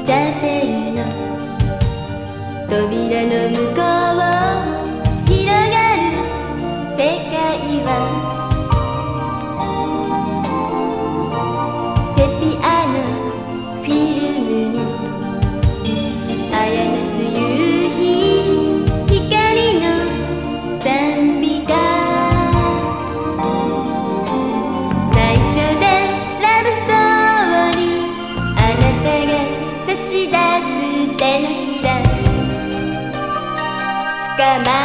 チャペルの扉の向こう広がる世界はセピアのフィルムにあやなす夕日光の賛美歌内緒でラブストーリーあなたが差し出す手のひら捕ま